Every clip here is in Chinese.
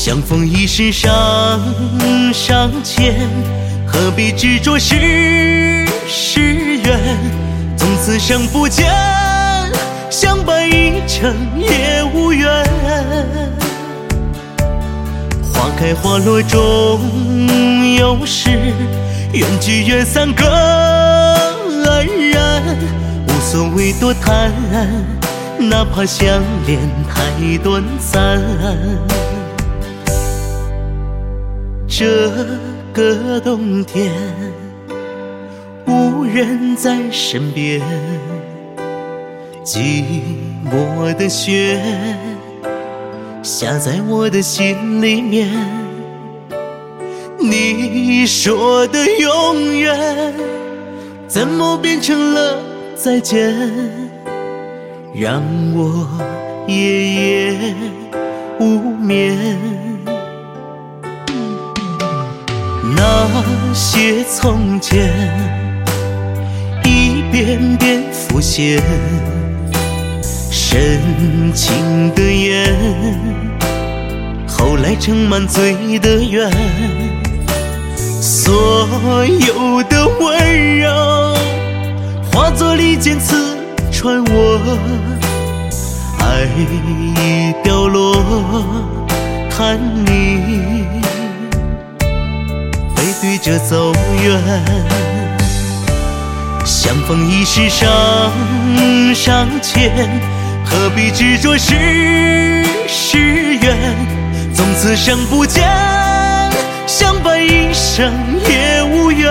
相逢一世尚浅，何必执着世缘？从此生不见，相伴一程也无缘。花开花落终有时，缘聚缘散各安然。无所谓多贪，哪怕相恋太短暂。这个冬天，无人在身边，寂寞的雪下在我的心里面。你说的永远，怎么变成了再见？让我夜夜无眠。那些从前一遍遍浮现，深情的眼，后来盛满醉的缘。所有的温柔化作利剑刺穿我，爱已凋落，看你背对着走远。相逢一世尚浅，何必执着世缘？从此生不见，相伴一生也无缘。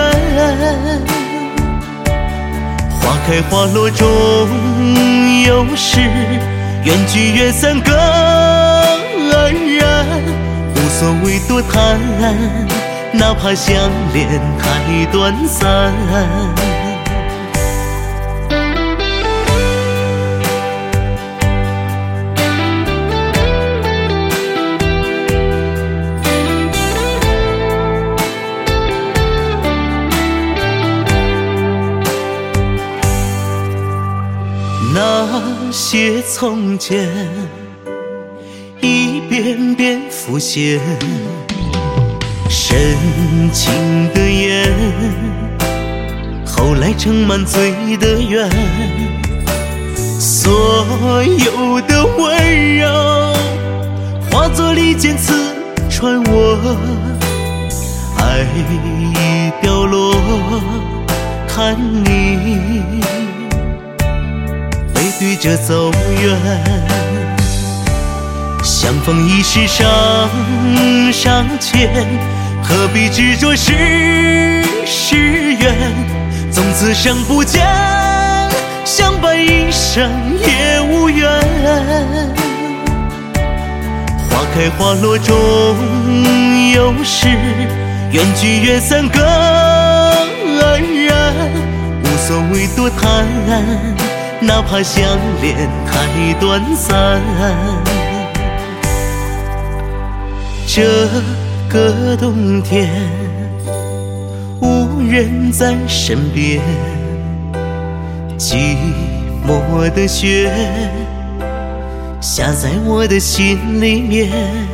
花开花落终有时，缘聚缘散各安然。无所谓多贪，哪怕相恋太短暂。那些从前一遍遍浮现，深情的眼，后来盛满醉的缘。所有的温柔化作利剑刺穿我，爱已凋落，看你背对着走远。相逢一世尚浅，何必执着世缘？从此生不见，相伴一生也无缘。花开花落终有时，缘聚缘散各安然。无所谓多贪，哪怕相恋太短暂。这个冬天，无人在身边，寂寞的雪下在我的心里面。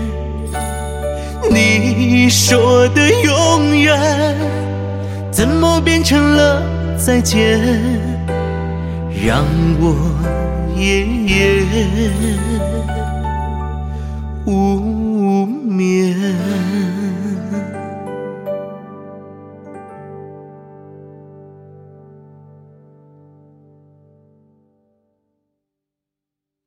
你说的永远，怎么变成了再见？让我夜夜无眠。